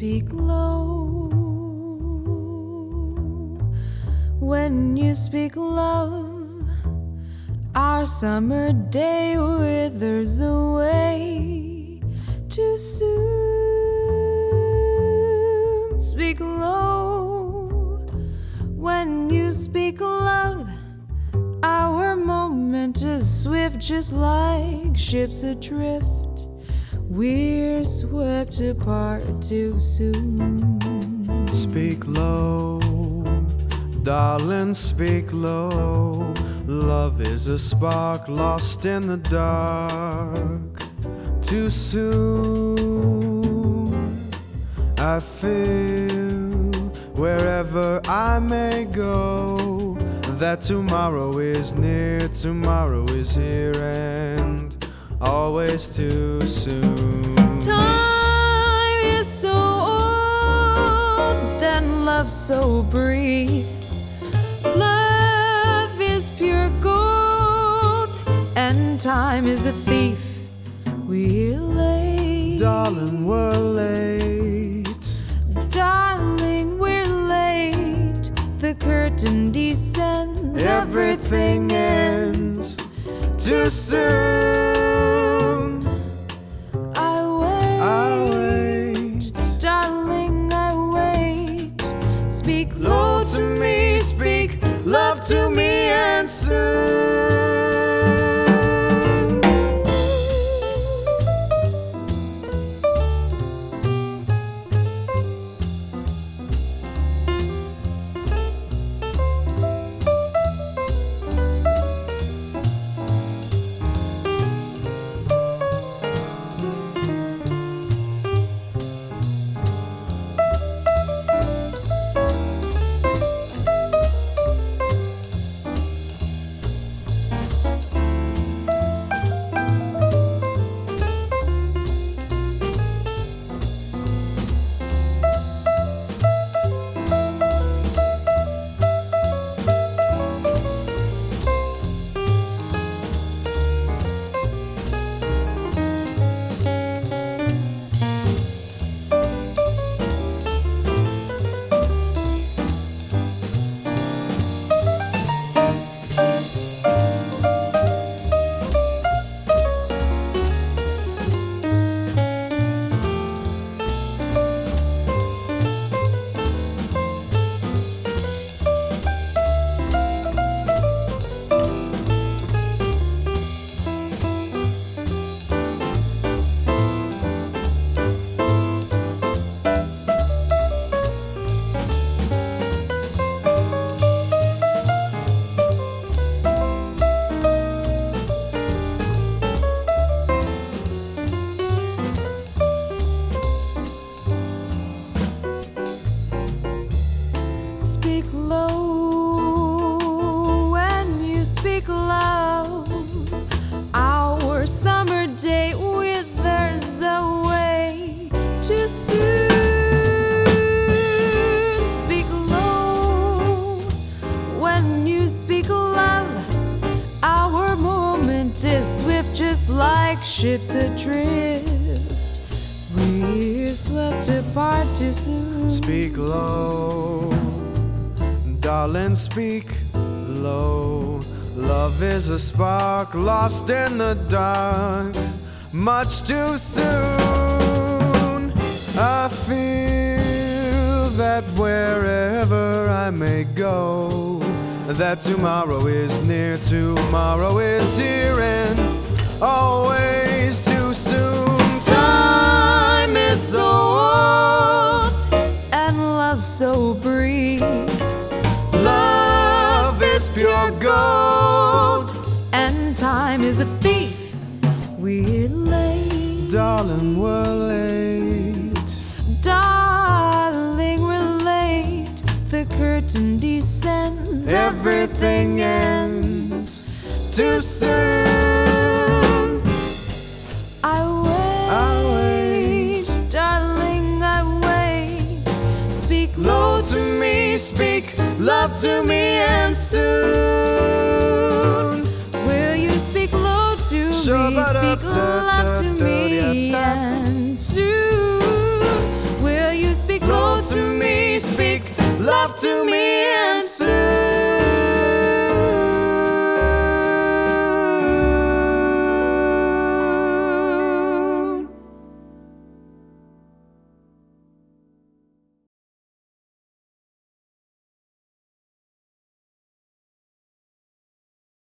speak low. When you speak love, our summer day withers away too soon. Speak low. When you speak love, our moment is swift, just like ships adrift. We're swept apart too soon. Speak low, darling, speak low. Love is a spark lost in the dark too soon. I feel wherever I may go that tomorrow is near, tomorrow is here, and always too soon. Time is so old and love so brief. Love is pure gold and time is a thief. We're late, darling, we're late. Darling, we're late. The curtain descends, Everything ends too soon. I wait, darling, I wait. Speak low to me, speak love to me, and soon. Speak low when you speak loud. Our summer day withers away too soon. Speak low when you speak love. Our moment is swift, just like ships adrift. We're swept apart too soon. Speak low, darling, speak low. Love is a spark lost in the dark, much too soon. I feel that wherever I may go, that tomorrow is near, tomorrow is here, and always too soon. Time is so old and love so brief. Love is pure gold and time is a thief. We're late, darling, we're late. Darling, we're late. The curtain descends, Everything ends too soon. I wait, darling, I wait. Speak low to me, speak love to me, and soon will you speak low to me, speak love to me, and soon will you love to me